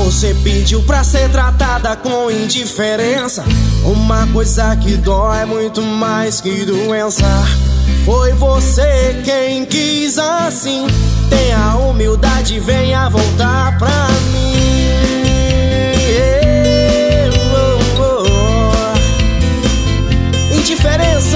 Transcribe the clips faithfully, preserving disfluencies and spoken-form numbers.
Você pediu pra ser tratada com indiferença, uma coisa que dói muito mais que doença. Foi você quem quis assim. Tenha humildade, venha voltar pra mim. Oh, oh, oh. Indiferença.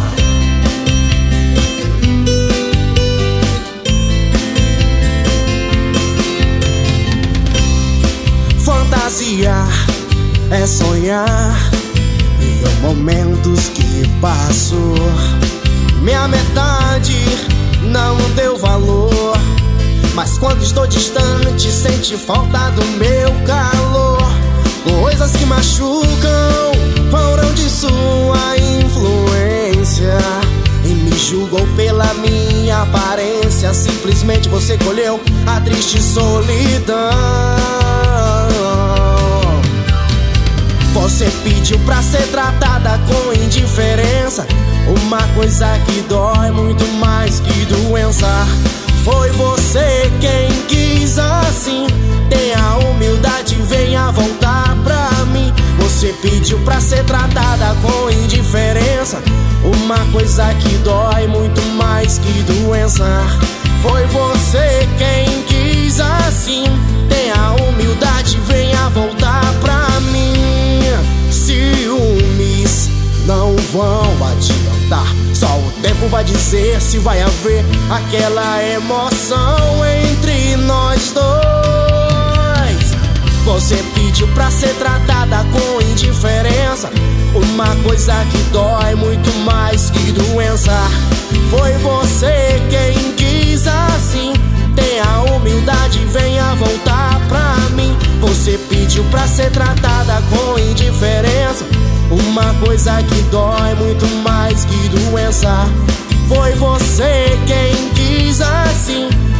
Fantasiar é sonhar, viver momentos que passou. Minha metade não deu valor, mas quando estou distante sente falta do meu calor. Coisas que machucam foram de sua influência e me julgou pela minha aparência. Simplesmente você colheu a triste solidão. Você pediu pra ser tratada com indiferença, uma coisa que dói muito mais que doença. Foi você quem quis assim. Tenha humildade, venha voltar pra mim. Você pediu pra ser tratada com indiferença, uma coisa que dói muito mais que doença. Foi você quem quis assim. Tenha humildade, venha voltar pra mim. Ciúmes não vão adiantar, só o tempo vai dizer se vai haver aquela emoção entre nós dois. Você pediu pra ser tratada com indiferença, uma coisa que dói muito mais que doença. Foi você quem quis assim. Tenha humildade, venha voltar pra mim. Você pediu pra ser tratada com indiferença, uma coisa que dói muito mais que doença. Foi você quem quis assim.